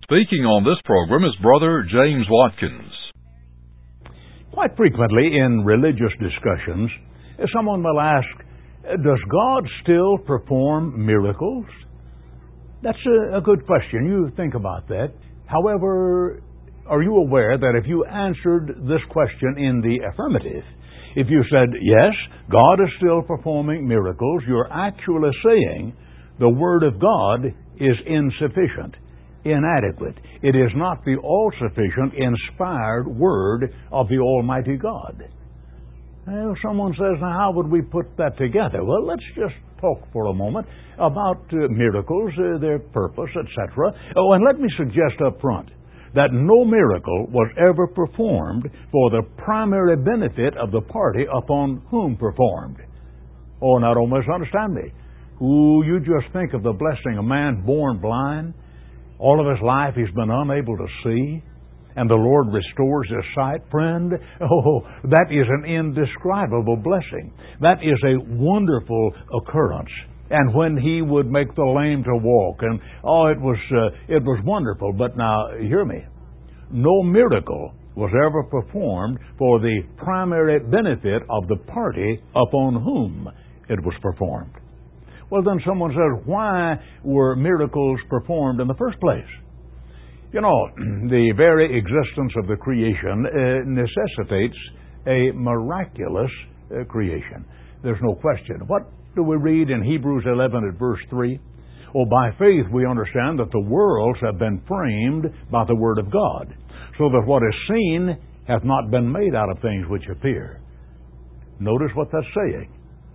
Speaking on this program is Brother James Watkins. Quite frequently in religious discussions, someone will ask, does God still perform miracles? That's a good question. You think about that. However, are you aware that if you answered this question in the affirmative, if you said, yes, God is still performing miracles, you're actually saying the Word of God is insufficient, inadequate. It is not the all-sufficient, inspired Word of the Almighty God. Well, someone says, now how would we put that together? Well, let's just talk for a moment about miracles, their purpose, etc. Oh, and let me suggest up front that no miracle was ever performed for the primary benefit of the party upon whom performed. Oh, now don't misunderstand me. Ooh, you just think of the blessing, a man born blind. All of his life he's been unable to see, and the Lord restores his sight. Friend, oh, that is an indescribable blessing. That is a wonderful occurrence. And when he would make the lame to walk, and it was wonderful. But now, hear me. No miracle was ever performed for the primary benefit of the party upon whom it was performed. Well, then someone says, why were miracles performed in the first place? You know, the very existence of the creation necessitates a miraculous creation. There's no question. What do we read in Hebrews 11 at verse 3? Oh, by faith we understand that the worlds have been framed by the Word of God, so that what is seen hath not been made out of things which appear. Notice what that's saying.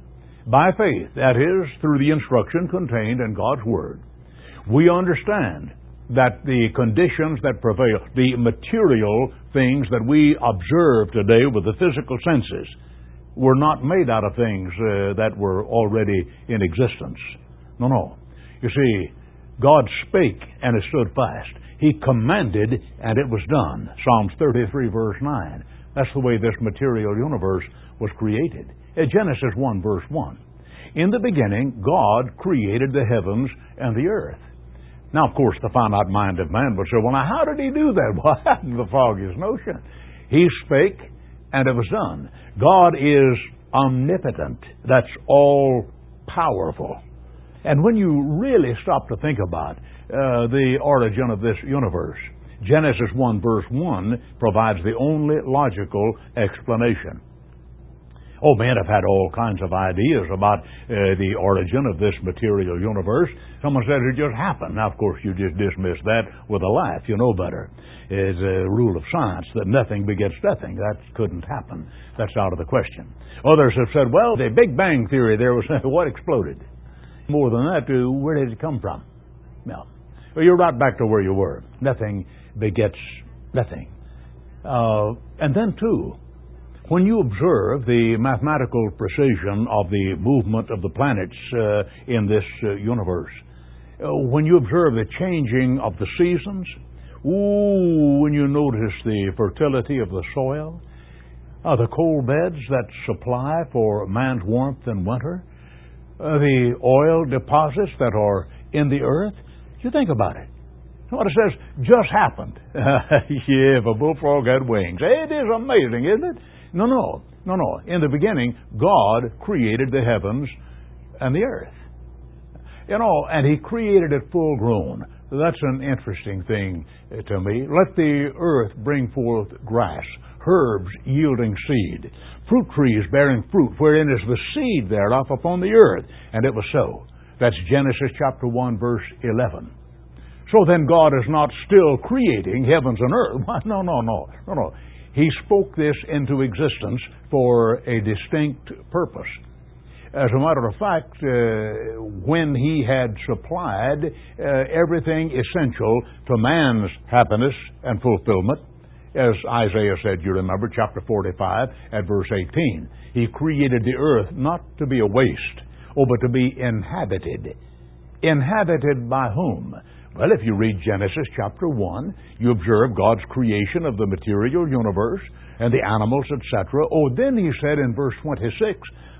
By faith, that is, through the instruction contained in God's Word, we understand that the conditions that prevail, the material things that we observe today with the physical senses, were not made out of things that were already in existence. No. You see, God spake and it stood fast. He commanded and it was done. Psalms 33 verse 9. That's the way this material universe was created. Genesis 1 verse 1. In the beginning, God created the heavens and the earth. Now, of course, the finite mind of man would say, well, now, how did he do that? Well, that's the foggiest notion. He spake, and it was done. God is omnipotent. That's all-powerful. And when you really stop to think about the origin of this universe, Genesis 1, verse 1 provides the only logical explanation. Oh, men have had all kinds of ideas about the origin of this material universe. Someone says it just happened. Now, of course, you just dismiss that with a laugh. You know better. It's a rule of science that nothing begets nothing. That couldn't happen. That's out of the question. Others have said, well, the Big Bang Theory, there was what exploded. More than that, where did it come from? Well, you're right back to where you were. Nothing begets nothing. And then, too, when you observe the mathematical precision of the movement of the planets in this universe, when you observe the changing of the seasons, when you notice the fertility of the soil, the coal beds that supply for man's warmth in winter, the oil deposits that are in the earth, you think about it. What it says just happened. Yeah, if a bullfrog had wings. It is amazing, isn't it? No. In the beginning, God created the heavens and the earth. And He created it full grown. That's an interesting thing to me. Let the earth bring forth grass, herbs yielding seed, fruit trees bearing fruit, wherein is the seed thereof upon the earth. And it was so. That's Genesis chapter 1, verse 11. So then God is not still creating heavens and earth. No. He spoke this into existence for a distinct purpose. As a matter of fact, when He had supplied everything essential to man's happiness and fulfillment, as Isaiah said, you remember, chapter 45 at verse 18, He created the earth not to be a waste, but to be inhabited. Inhabited by whom? Well, if you read Genesis chapter 1, you observe God's creation of the material universe and the animals, etc. Then He said in verse 26,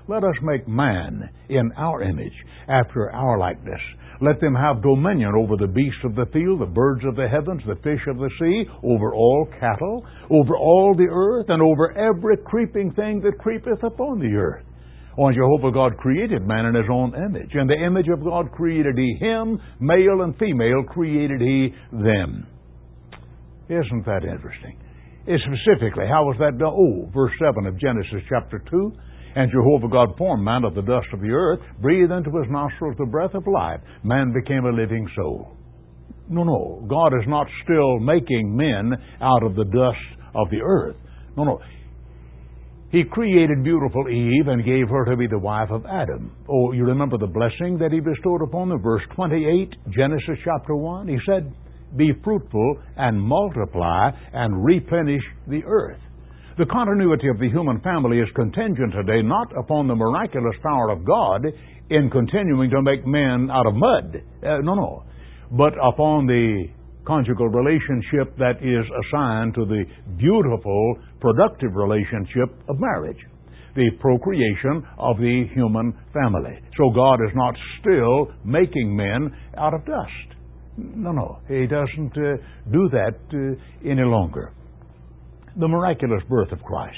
Let us make man in our image, after our likeness. Let them have dominion over the beasts of the field, the birds of the heavens, the fish of the sea, over all cattle, over all the earth, and over every creeping thing that creepeth upon the earth. And Jehovah God created man in His own image. In the image of God created He him, male and female created He them. Isn't that interesting? Specifically, how was that done? Oh, verse 7 of Genesis chapter 2. And Jehovah God formed man of the dust of the earth, breathed into his nostrils the breath of life. Man became a living soul. No. God is not still making men out of the dust of the earth. No. He created beautiful Eve and gave her to be the wife of Adam. Oh, you remember the blessing that He bestowed upon them? Verse 28, Genesis chapter 1. He said, "Be fruitful and multiply and replenish the earth." The continuity of the human family is contingent today not upon the miraculous power of God in continuing to make men out of mud. No. But upon the conjugal relationship that is assigned to the beautiful, productive relationship of marriage, the procreation of the human family. So God is not still making men out of dust. No. He doesn't do that any longer. The miraculous birth of Christ.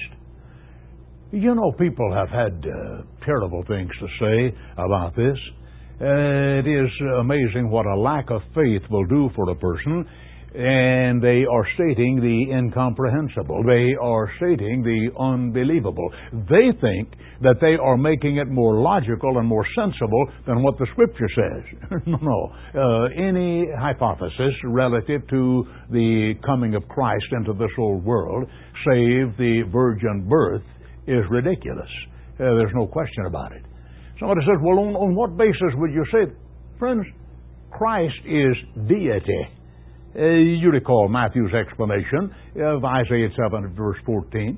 You know, people have had terrible things to say about this. It is amazing what a lack of faith will do for a person, and they are stating the incomprehensible. They are stating the unbelievable. They think that they are making it more logical and more sensible than what the Scripture says. No. Any hypothesis relative to the coming of Christ into this old world, save the virgin birth, is ridiculous. There's no question about it. Somebody says, well, on what basis would you say? Friends, Christ is deity. You recall Matthew's explanation of Isaiah 7 verse 14,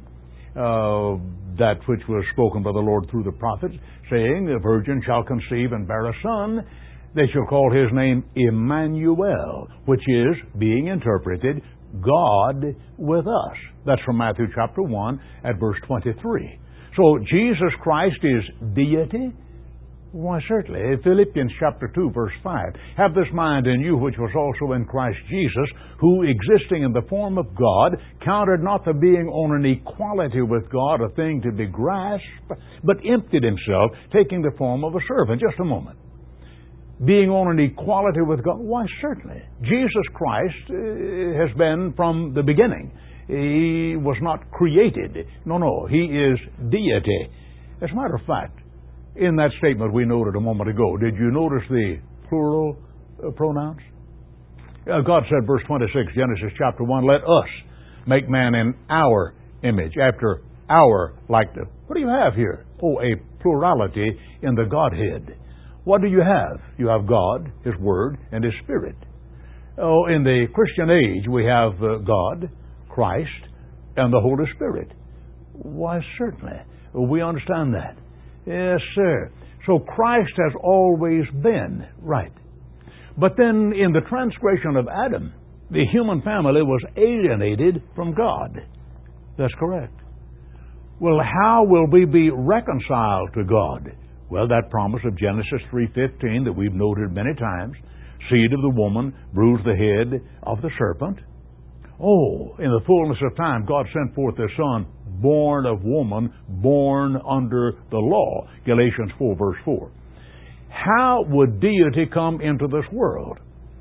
that which was spoken by the Lord through the prophets, saying, "The virgin shall conceive and bear a son. They shall call his name Emmanuel," which is, being interpreted, God with us. That's from Matthew chapter 1 at verse 23. So Jesus Christ is deity? Why, certainly. Philippians chapter 2, verse 5. "Have this mind in you, which was also in Christ Jesus, who, existing in the form of God, counted not the being on an equality with God a thing to be grasped, but emptied Himself, taking the form of a servant." Just a moment. Being on an equality with God? Why, certainly. Jesus Christ has been from the beginning. He was not created. No. He is deity. As a matter of fact, in that statement we noted a moment ago, did you notice the plural pronouns? God said, verse 26, Genesis chapter 1, "Let us make man in our image, after our likeness." What do you have here? Oh, a plurality in the Godhead. What do you have? You have God, His Word, and His Spirit. Oh, in the Christian age, we have God, Christ, and the Holy Spirit. Why, certainly. We understand that. Yes, sir. So Christ has always been, right. But then in the transgression of Adam, the human family was alienated from God. That's correct. Well, how will we be reconciled to God? Well, that promise of Genesis 3:15 that we've noted many times, "Seed of the woman, bruise the head of the serpent." Oh, in the fullness of time, God sent forth His Son, born of woman, born under the law. Galatians 4, verse 4. How would deity come into this world?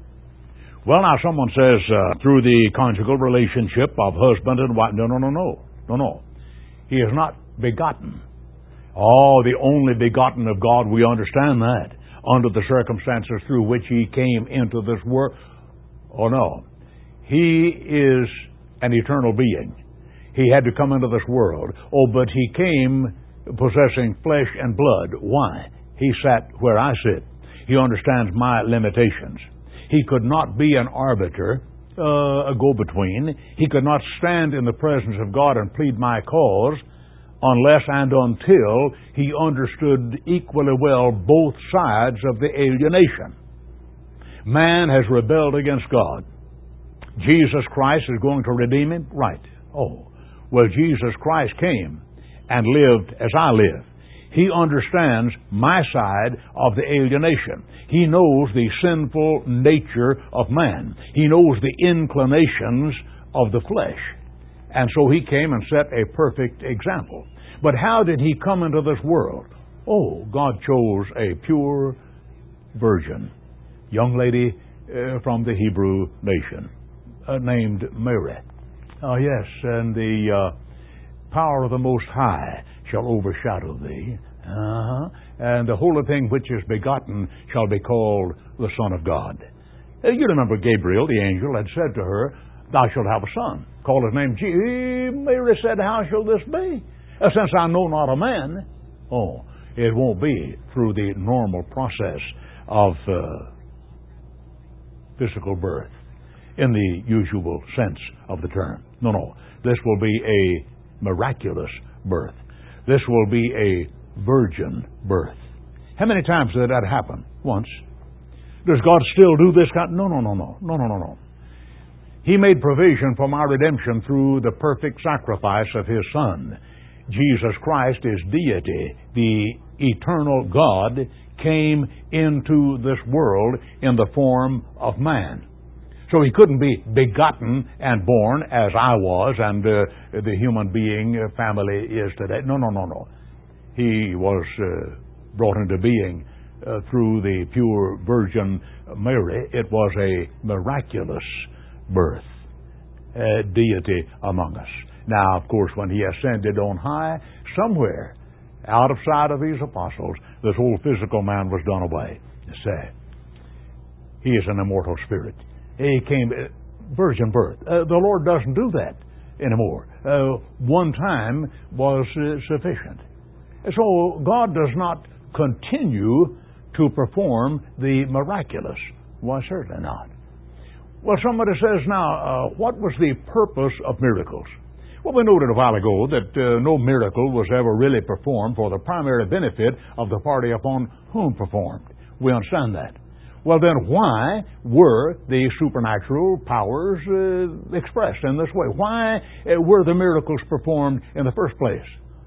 Well, now someone says through the conjugal relationship of husband and wife. No. He is not begotten. Oh, the only begotten of God, we understand that, under the circumstances through which He came into this world. Oh, no. He is an eternal being. He had to come into this world. Oh, but He came possessing flesh and blood. Why? He sat where I sit. He understands my limitations. He could not be an arbiter, a go-between. He could not stand in the presence of God and plead my cause unless and until He understood equally well both sides of the alienation. Man has rebelled against God. Jesus Christ is going to redeem him? Right. Oh, well, Jesus Christ came and lived as I live. He understands my side of the alienation. He knows the sinful nature of man. He knows the inclinations of the flesh. And so He came and set a perfect example. But how did He come into this world? Oh, God chose a pure virgin, young lady from the Hebrew nation, named Mary. Oh, yes, and the power of the Most High shall overshadow thee. And the holy thing which is begotten shall be called the Son of God. You remember Gabriel, the angel, had said to her, thou shalt have a son. Call his name Jesus. Mary said, how shall this be? Since I know not a man. Oh, it won't be through the normal process of physical birth in the usual sense of the term. No. This will be a miraculous birth. This will be a virgin birth. How many times did that happen? Once. Does God still do this kind? No. He made provision for my redemption through the perfect sacrifice of His Son. Jesus Christ is deity. The eternal God came into this world in the form of man. So He couldn't be begotten and born as I was and the human being family is today. No. He was brought into being through the pure Virgin Mary. It was a miraculous birth, deity among us. Now, of course, when He ascended on high, somewhere out of sight of His apostles, this old physical man was done away. He is an immortal spirit. He came, virgin birth. The Lord doesn't do that anymore. One time was sufficient. So God does not continue to perform the miraculous. Why, certainly not. Well, somebody says now, what was the purpose of miracles? Well, we noted a while ago that no miracle was ever really performed for the primary benefit of the party upon whom performed. We understand that. Well, then why were the supernatural powers expressed in this way? Why were the miracles performed in the first place?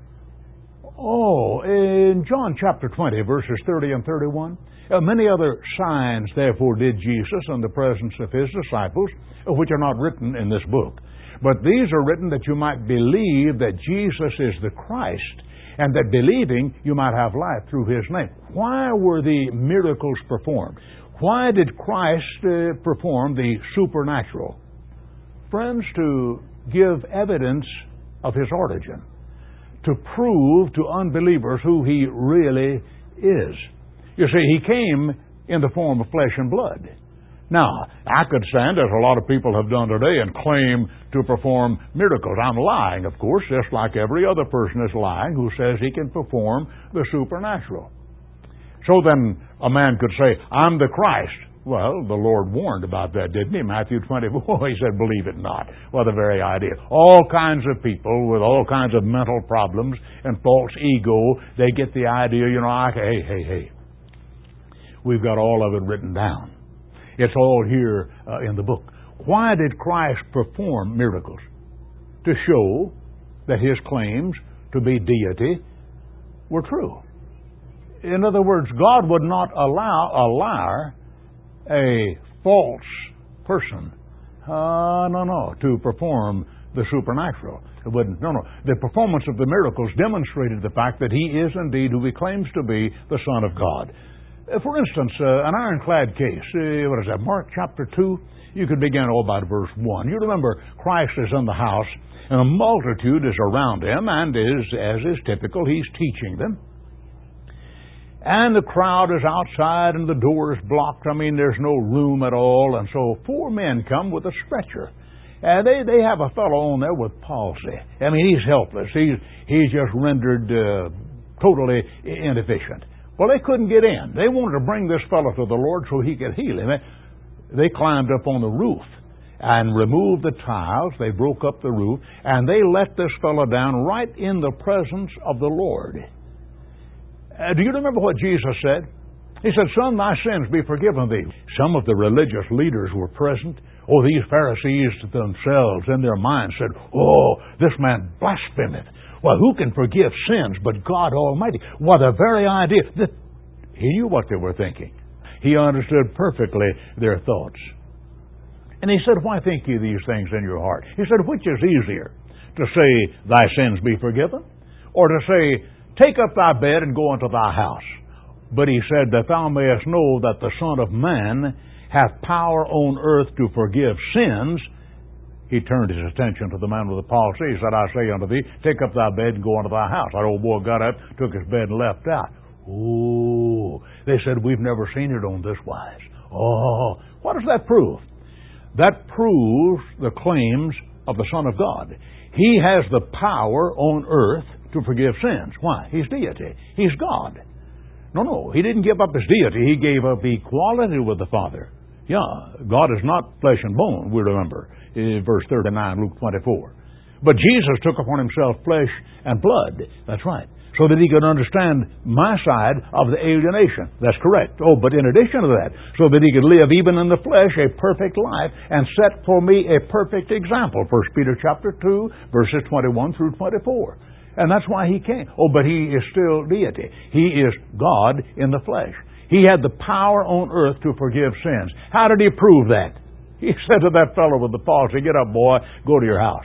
Oh, in John chapter 20, verses 30 and 31, many other signs, therefore, did Jesus in the presence of His disciples, which are not written in this book. But these are written that you might believe that Jesus is the Christ, and that believing you might have life through His name. Why were the miracles performed? Why did Christ perform the supernatural? Friends, to give evidence of His origin, to prove to unbelievers who He really is. You see, He came in the form of flesh and blood. Now, I could stand, as a lot of people have done today, and claim to perform miracles. I'm lying, of course, just like every other person is lying who says he can perform the supernatural. So then a man could say, I'm the Christ. Well, the Lord warned about that, didn't He? Matthew 24, He said, believe it not. Well, the very idea. All kinds of people with all kinds of mental problems and false ego, they get the idea, hey. We've got all of it written down. It's all here in the book. Why did Christ perform miracles? To show that His claims to be deity were true. In other words, God would not allow a liar, a false person, to perform the supernatural. It wouldn't. No. The performance of the miracles demonstrated the fact that He is indeed who He claims to be, the Son of God. For instance, an ironclad case. What is that? Mark chapter 2. You could begin about verse 1. You remember Christ is in the house, and a multitude is around Him, and as is typical, He's teaching them. And the crowd is outside, and the door is blocked. There's no room at all. And so 4 men come with a stretcher. And they have a fellow on there with palsy. He's helpless. He's just rendered totally inefficient. Well, they couldn't get in. They wanted to bring this fellow to the Lord so He could heal him. They climbed up on the roof and removed the tiles. They broke up the roof, and they let this fellow down right in the presence of the Lord. Do you remember what Jesus said? He said, Son, thy sins be forgiven thee. Some of the religious leaders were present. Oh, these Pharisees themselves in their minds said, Oh, this man blasphemeth. Well, who can forgive sins but God Almighty? Well, the very idea that He knew what they were thinking. He understood perfectly their thoughts. And He said, why think ye these things in your heart? He said, which is easier, to say, thy sins be forgiven, or to say, take up thy bed and go into thy house? But He said, that thou mayest know that the Son of Man hath power on earth to forgive sins. He turned His attention to the man with the palsy. He said, I say unto thee, take up thy bed and go into thy house. That old boy got up, took his bed and left out. Oh, they said, we've never seen it on this wise. Oh, what does that prove? That proves the claims of the Son of God. He has the power on earth to forgive sins. Why? He's deity. He's God. No, He didn't give up His deity. He gave up equality with the Father. Yeah, God is not flesh and bone, we remember, in verse 39, Luke 24. But Jesus took upon Himself flesh and blood. That's right. So that He could understand my side of the alienation. That's correct. Oh, but in addition to that, so that He could live even in the flesh a perfect life and set for me a perfect example. 1 Peter chapter 2, verses 21 through 24. And that's why He came. Oh, but He is still deity. He is God in the flesh. He had the power on earth to forgive sins. How did He prove that? He said to that fellow with the palsy, get up, boy, go to your house.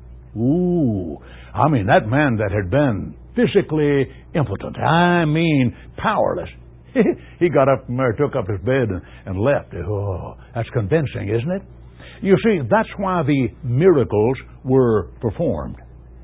Ooh, I mean, that man that had been physically impotent, I mean powerless, he got up from there, took up his bed and left. Oh, that's convincing, isn't it? You see, that's why the miracles were performed.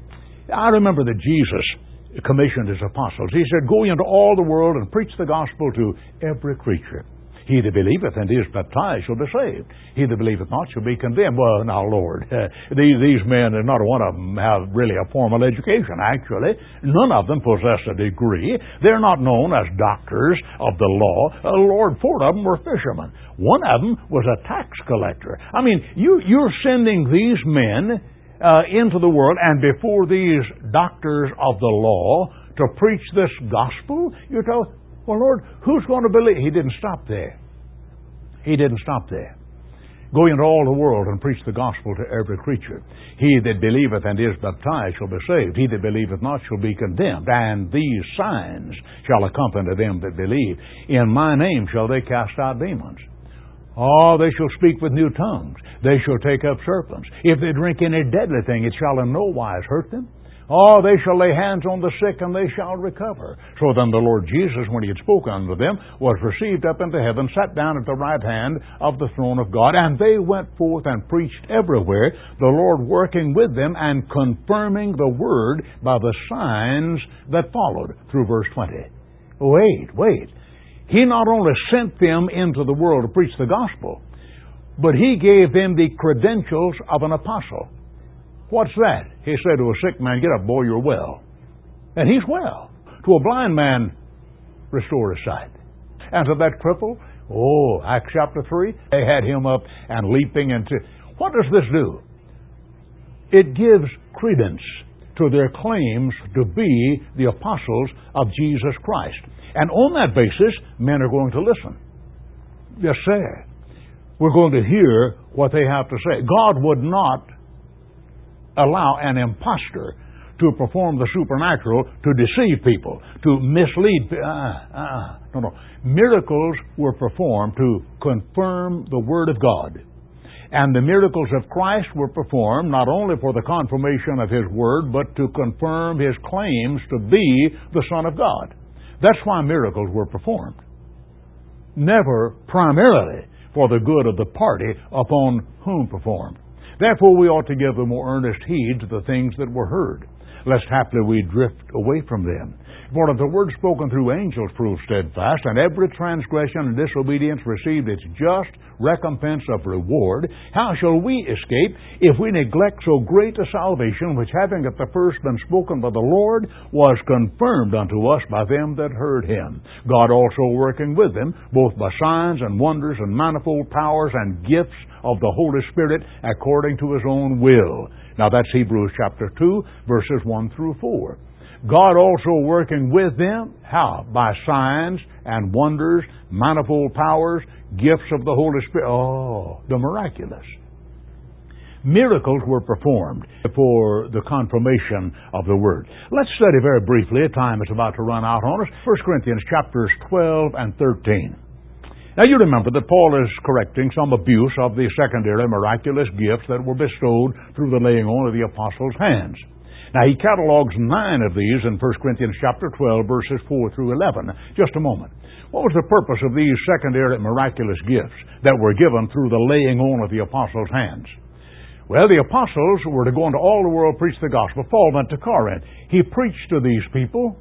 I remember that Jesus commissioned His apostles. He said, go into all the world and preach the gospel to every creature. He that believeth and is baptized shall be saved. He that believeth not shall be condemned. Well, now, Lord, these men, not one of them have really a formal education, actually. None of them possess a degree. They're not known as doctors of the law. Lord, 4 of them were fishermen. One of them was a tax collector. I mean, you're sending these men into the world and before these doctors of the law to preach this gospel? You're told, well, Lord, who's going to believe? He didn't stop there. He didn't stop there. Go into all the world and preach the gospel to every creature. He that believeth and is baptized shall be saved. He that believeth not shall be condemned. And these signs shall accompany them that believe. In my name shall they cast out demons. Oh, they shall speak with new tongues. They shall take up serpents. If they drink any deadly thing, it shall in no wise hurt them. Oh, they shall lay hands on the sick, and they shall recover. So then the Lord Jesus, when He had spoken unto them, was received up into heaven, sat down at the right hand of the throne of God. And they went forth and preached everywhere, the Lord working with them and confirming the word by the signs that followed, through verse 20. Wait. He not only sent them into the world to preach the gospel, but He gave them the credentials of an apostle. What's that? He said to a sick man, get up, boy, you're well. And he's well. To a blind man, restore his sight. And to that cripple, Acts chapter 3, they had him up and leaping into... What does this do? It gives credence to their claims to be the apostles of Jesus Christ. And on that basis, men are going to listen. Yes, sir. We're going to hear what they have to say. God would not allow an impostor to perform the supernatural to deceive people, to mislead. No. Miracles were performed to confirm the Word of God. And the miracles of Christ were performed not only for the confirmation of His Word, but to confirm His claims to be the Son of God. That's why miracles were performed. Never primarily for the good of the party upon whom performed. Therefore, we ought to give the more earnest heed to the things that were heard, lest haply we drift away from them. For if the word spoken through angels proved steadfast, and every transgression and disobedience received its just recompense of reward, how shall we escape if we neglect so great a salvation, which having at the first been spoken by the Lord, was confirmed unto us by them that heard Him? God also working with them, both by signs and wonders and manifold powers and gifts of the Holy Spirit, according to His own will. Now that's Hebrews chapter 2, verses 1 through 4. God also working with them, how? By signs and wonders, manifold powers, gifts of the Holy Spirit. Oh, the miraculous. Miracles were performed for the confirmation of the Word. Let's study very briefly. Time is about to run out on us. 1 Corinthians chapters 12 and 13. Now you remember that Paul is correcting some abuse of the secondary miraculous gifts that were bestowed through the laying on of the apostles' hands. Now he catalogs 9 of these in 1 Corinthians chapter 12, verses 4 through 11. Just a moment. What was the purpose of these secondary miraculous gifts that were given through the laying on of the apostles' hands? Well, the apostles were to go into all the world, preach the gospel. Paul went to Corinth. He preached to these people,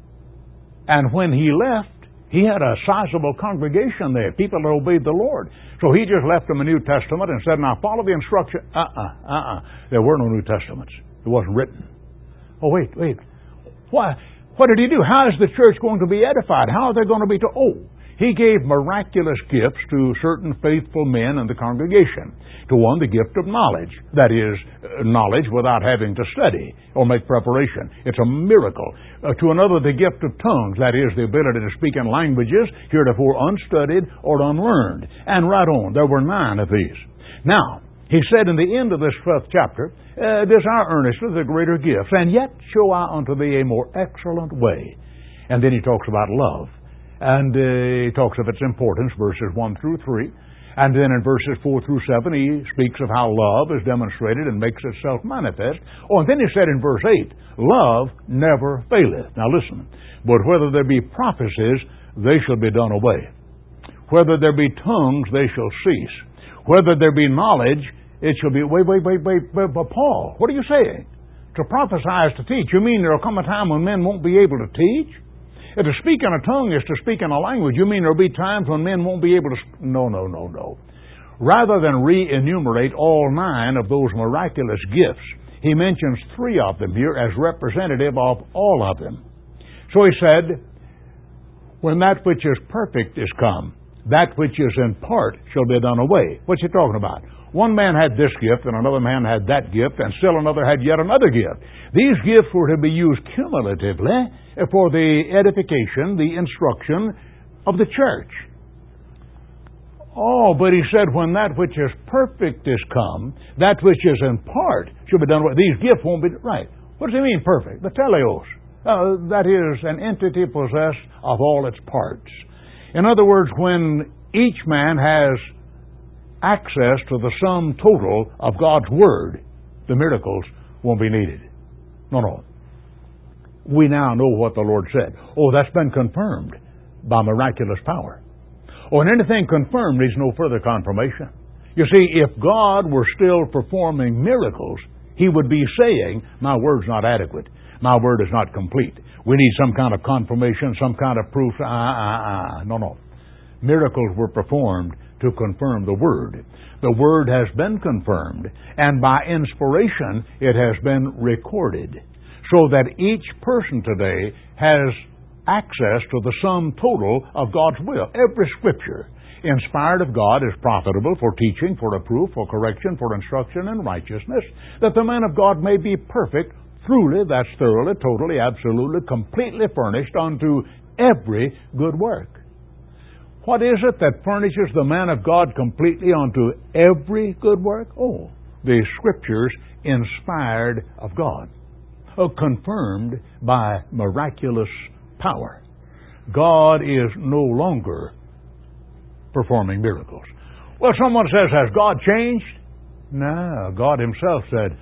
and when he left, he had a sizable congregation there, people that obeyed the Lord. So he just left them a New Testament and said, now follow the instruction. There were no New Testaments. It wasn't written. Oh, wait. Why? What did he do? How is the church going to be edified? How are they going to be he gave miraculous gifts to certain faithful men in the congregation. To one, the gift of knowledge. That is, knowledge without having to study or make preparation. It's a miracle. To another, the gift of tongues. That is, the ability to speak in languages heretofore unstudied or unlearned. And right on. There were 9 of these. Now, he said in the end of this 12th chapter, desire earnestly the greater gifts, and yet show I unto thee a more excellent way. And then he talks about love. And he talks of its importance, verses 1 through 3. And then in verses 4 through 7, he speaks of how love is demonstrated and makes itself manifest. Oh, and then he said in verse 8, love never faileth. Now listen, but whether there be prophecies, they shall be done away. Whether there be tongues, they shall cease. Whether there be knowledge, it shall be... Wait, but Paul, what are you saying? To prophesy is to teach. You mean there will come a time when men won't be able to teach? If to speak in a tongue is to speak in a language, you mean there will be times when men won't be able to... No. Rather than re-enumerate all 9 of those miraculous gifts, he mentions 3 of them here as representative of all of them. So he said, when that which is perfect is come, that which is in part shall be done away. What's he talking about? One man had this gift, and another man had that gift, and still another had yet another gift. These gifts were to be used cumulatively for the edification, the instruction of the church. Oh, but he said, when that which is perfect is come, that which is in part shall be done away. These gifts won't be... Right. What does he mean, perfect? The teleos. That is an entity possessed of all its parts. In other words, when each man has access to the sum total of God's Word, the miracles won't be needed. No. We now know what the Lord said. Oh, that's been confirmed by miraculous power. Oh, and anything confirmed needs no further confirmation. You see, if God were still performing miracles, He would be saying, my Word's not adequate. My Word is not complete. We need some kind of confirmation, some kind of proof. No. Miracles were performed to confirm the Word. The Word has been confirmed, and by inspiration it has been recorded, so that each person today has access to the sum total of God's will. Every Scripture, inspired of God, is profitable for teaching, for reproof, for correction, for instruction in righteousness, that the man of God may be perfect, truly, that's thoroughly, totally, absolutely, completely furnished unto every good work. What is it that furnishes the man of God completely unto every good work? Oh, the Scriptures inspired of God, confirmed by miraculous power. God is no longer performing miracles. Well, someone says, has God changed? No, God Himself said,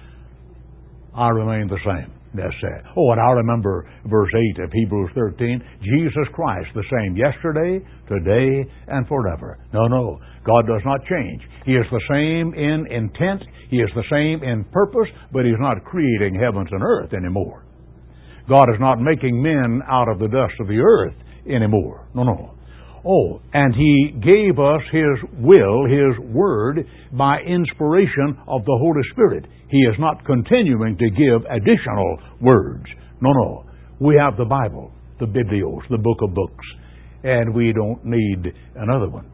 I remain the same. That's it. Oh, and I remember verse 8 of Hebrews 13, Jesus Christ, the same yesterday, today, and forever. No, God does not change. He is the same in intent, He is the same in purpose, but He's not creating heavens and earth anymore. God is not making men out of the dust of the earth anymore. No. Oh, and He gave us His will, His Word, by inspiration of the Holy Spirit. He is not continuing to give additional words. No. We have the Bible, the Biblios, the book of books, and we don't need another one.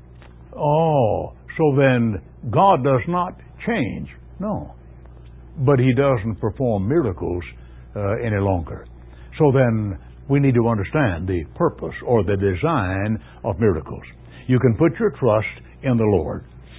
Oh, so then God does not change. No. But He doesn't perform miracles any longer. So then we need to understand the purpose or the design of miracles. You can put your trust in the Lord.